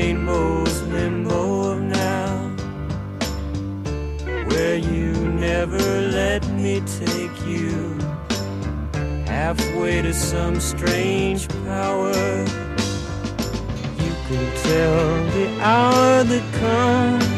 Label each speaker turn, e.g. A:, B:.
A: rainbow's limbo of now, where you never let me take you halfway to some strange power. You can tell the hour that comes